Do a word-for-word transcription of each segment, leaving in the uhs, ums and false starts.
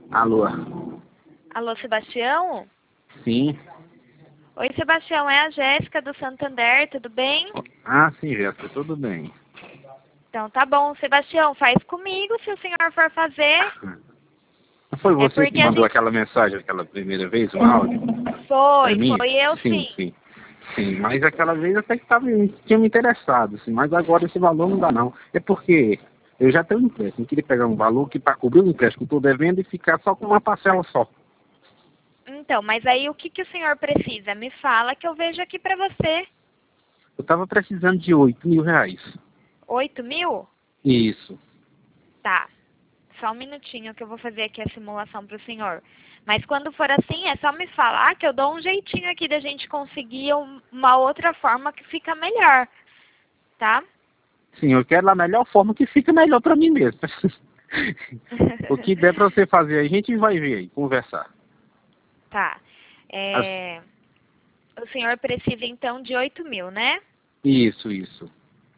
Alô? Alô, Sebastião? Sim. Oi, Sebastião, é a Jéssica do Santander, tudo bem? Ah, sim, Jéssica, tudo bem. Então tá bom, Sebastião, faz comigo se o senhor for fazer. Não foi É você que porque a mandou gente... aquela mensagem aquela primeira vez, um áudio? Pra Foi, mim? foi eu Sim, sim. sim. Sim, mas aquela vez até que tava, tinha me interessado, assim, mas agora esse valor não dá não. É porque eu já tenho um empréstimo, eu queria pegar um valor que para cobrir o empréstimo que eu estou devendo e ficar só com uma parcela só. Então, mas aí o que, que o senhor precisa? Me fala que eu vejo aqui pra você. Eu estava precisando de oito mil reais. Oito mil? Isso. Tá. Só um minutinho que eu vou fazer aqui a simulação pro senhor. Mas quando for assim, é só me falar que eu dou um jeitinho aqui da gente conseguir um- uma outra forma que fica melhor. Tá? Sim, eu quero da melhor forma que fica melhor para mim mesmo. O que der para você fazer, a gente vai ver aí, conversar. Tá. As- É, o senhor precisa então de oito mil, né? Isso, isso.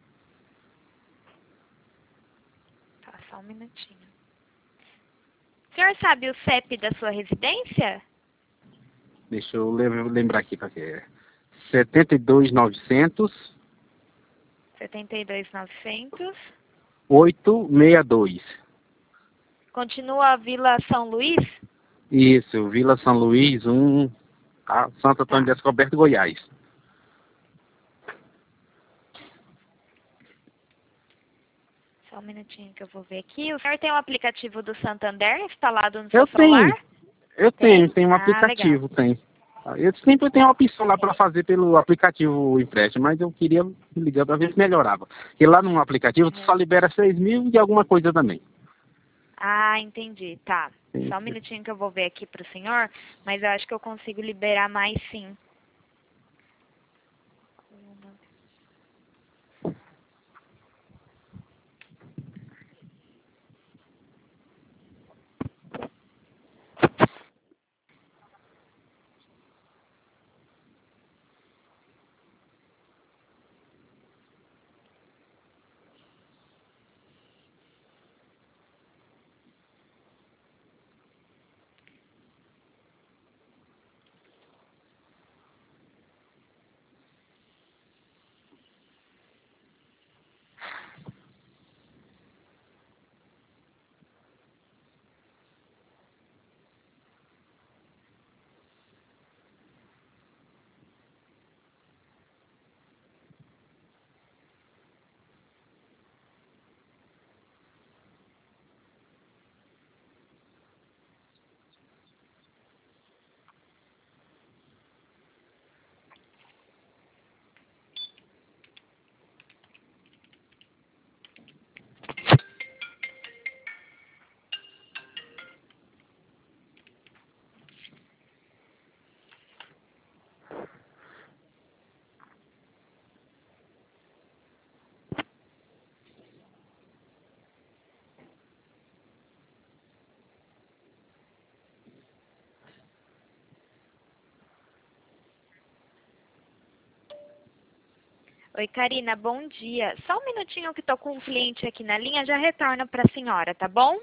Tá, só um minutinho. O senhor sabe o C E P da sua residência? Deixa eu lem- lembrar aqui para que é. setenta e dois novecentos, setenta e dois novecentos. oitocentos e sessenta e dois. Continua a Vila São Luís? Isso, Vila São Luís, um, tá? Santo Antônio Tá. Descoberto, Goiás. Só um minutinho que eu vou ver aqui. O senhor tem o aplicativo do Santander instalado no seu Eu celular? tenho, eu tenho, Tem? tenho um Ah, legal. aplicativo, tem. Eu sempre tenho uma opção lá para fazer pelo aplicativo o empréstimo, mas eu queria ligar para ver se melhorava. Porque lá no aplicativo tu só É. libera seis mil e alguma coisa também. Ah, entendi. Tá. Sim. Só um minutinho que eu vou ver aqui pro senhor, mas eu acho que eu consigo liberar mais sim. Oi, Karina, bom dia. Só um minutinho que tô com um cliente aqui na linha, já retorno para a senhora, tá bom?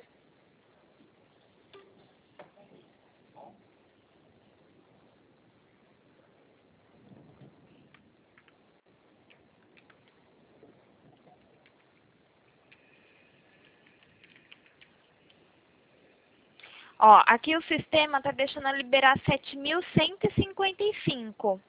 Ó, aqui o sistema tá deixando eu liberar sete mil cento e cinquenta e cinco.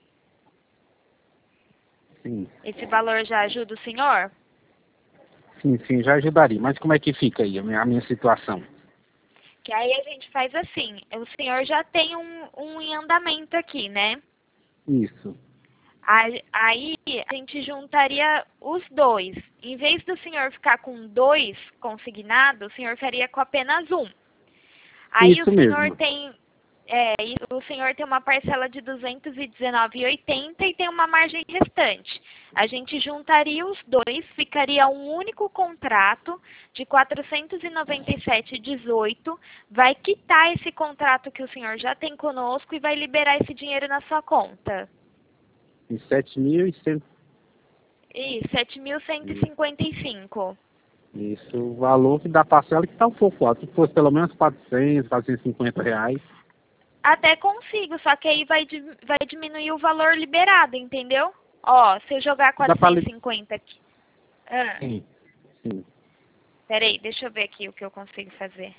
Sim, Esse valor já ajuda o senhor? sim, sim, já ajudaria. Mas como é que fica aí a minha, a minha situação? Que aí a gente faz assim, o senhor já tem um, um em andamento aqui, né? Isso. Aí aí a gente juntaria os dois. Em vez do senhor ficar com dois consignados, o senhor ficaria com apenas um. Aí Isso o senhor mesmo. tem, é, e o senhor tem uma parcela de duzentos e dezenove reais e oitenta centavos e tem uma margem restante. A gente juntaria os dois, ficaria um único contrato de quatrocentos e noventa e sete reais e dezoito centavos, vai quitar esse contrato que o senhor já tem conosco e vai liberar esse dinheiro na sua conta. Em sete mil e cem. Isso, sete mil cento e cinquenta e cinco. Isso, o valor que dá parcela que tá um pouco alto. Se fosse pelo menos quatrocentos, quatrocentos e cinquenta reais. Até consigo, só que aí vai, di- vai diminuir o valor liberado, entendeu? Ó, se eu jogar Dá pra quatrocentos li... e cinquenta aqui. Ah, Sim, sim. peraí, deixa eu ver aqui o que eu consigo fazer.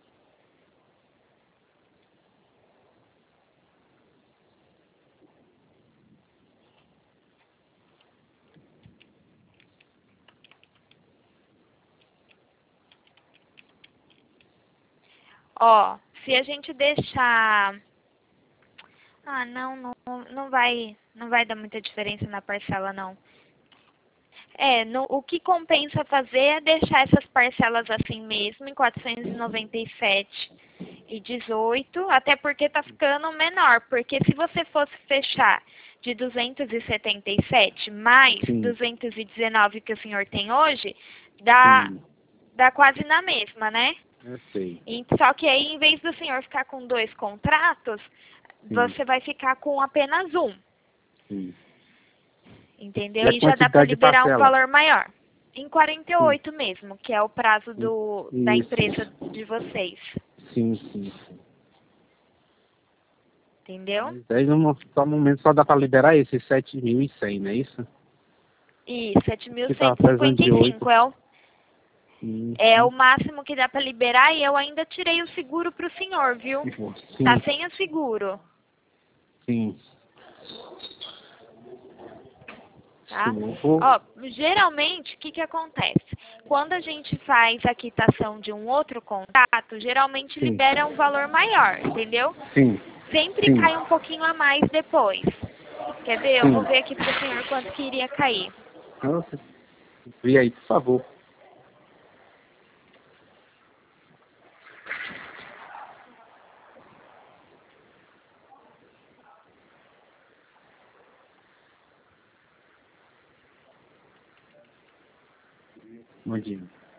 Ó, se a gente deixar... Ah, não, não, não vai, não vai dar muita diferença na parcela, não. É, no, o que compensa fazer é deixar essas parcelas assim mesmo, em quatrocentos e noventa e sete e dezoito, até porque tá ficando menor. Porque se você fosse fechar de duzentos e setenta e sete mais Sim. duzentos e dezenove que o senhor tem hoje, dá, Sim, dá quase na mesma, né? eu sei. E, só que aí, em vez do senhor ficar com dois contratos, Sim, você vai ficar com apenas um. sim. Entendeu? E a E já dá para quantidade de liberar um parcela? valor maior. Em quarenta e Sim. oito mesmo, que é o prazo do, da Isso, empresa isso. de vocês. Sim, sim, sim. Entendeu? Mas aí no mo- só momento só dá pra liberar esses sete mil e cem, não é isso? E sete mil Que tava cento e precisando cinquenta de e oito. cinco é o, Sim, é o sim. máximo que dá para liberar e eu ainda tirei o seguro para o senhor, viu? Tá Sim, sem o seguro, sim. tá? Sim, eu vou... Ó, geralmente, o que que acontece? Quando a gente faz a quitação de um outro contrato, geralmente Sim, libera um valor maior, entendeu? sim, Sempre sim, cai um pouquinho a mais depois. Quer ver? Eu vou sim. ver aqui pro senhor quanto que iria cair. Nossa, vê aí, por favor. Bom dia.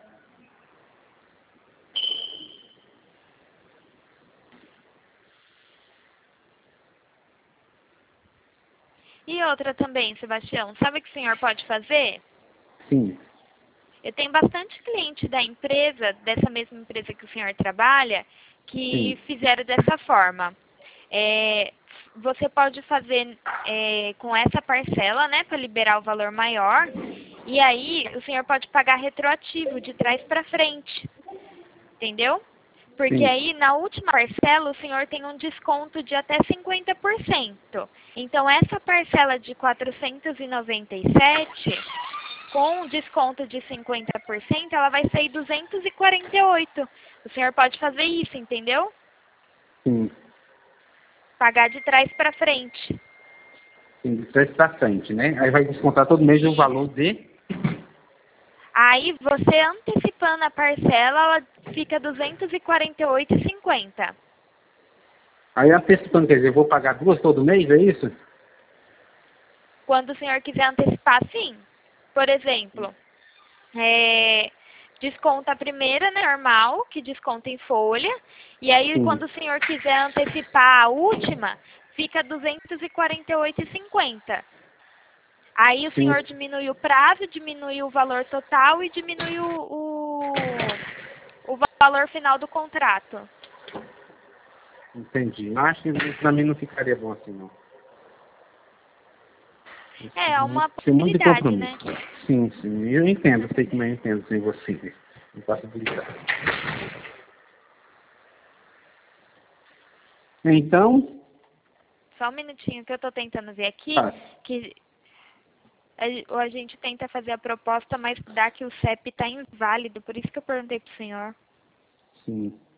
E outra também, Sebastião, sabe o que o senhor pode fazer? Sim, Eu tenho bastante cliente da empresa, dessa mesma empresa que o senhor trabalha, que sim, fizeram dessa forma. É, você pode fazer é, com essa parcela, né, para liberar o valor maior, e aí o senhor pode pagar retroativo, de trás para frente, entendeu? Porque sim, aí, na última parcela, o senhor tem um desconto de até cinquenta por cento. Então, essa parcela de quatrocentos e noventa e sete, com um desconto de cinquenta por cento, ela vai sair duzentos e quarenta e oito. O senhor pode fazer isso, entendeu? sim. Pagar de trás para frente. Sim, de trás pra frente, né? Aí vai descontar todo mês o valor de... Aí, você antecipando a parcela, ela fica duzentos e quarenta e oito reais e cinquenta centavos. Aí antecipando, quer dizer, eu vou pagar duas todo mês, é isso? Quando o senhor quiser antecipar, sim. Por exemplo, é, desconta a primeira, né, normal, que desconta em folha. E aí, Sim, quando o senhor quiser antecipar a última, fica duzentos e quarenta e oito reais e cinquenta centavos. Aí o sim, senhor diminui o prazo, diminui o valor total e diminui o, o, o valor final do contrato. entendi. Mas acho que pra mim não ficaria bom assim, não. É, é uma Tem muito de possibilidade, né? compromisso. Sim, sim. Eu entendo, eu sei como eu entendo sem você. Impossibilidade. Então, Só um minutinho que eu estou tentando ver aqui, tá. que a, a gente tenta fazer a proposta, mas dá que o C E P está inválido, por isso que eu perguntei pro senhor. Sim.